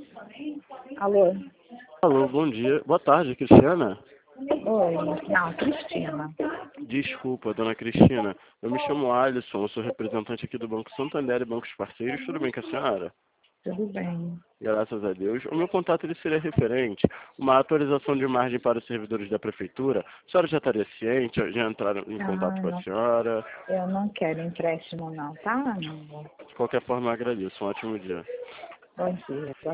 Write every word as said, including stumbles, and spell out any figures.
Alô? Alô, bom dia. Boa tarde, Cristiana. Oi, não, Cristina. Desculpa, dona Cristina. Eu me chamo Alisson, eu sou representante aqui do Banco Santander e Bancos Parceiros. Tudo bem com a senhora? Tudo bem. Graças a Deus. O meu contato ele seria referente uma atualização de margem para os servidores da Prefeitura. A senhora já estaria ciente? Já entraram em contato Ah, com a não, senhora? eu não quero empréstimo não, tá? Não. De qualquer forma, eu agradeço. Um ótimo dia. Bom dia.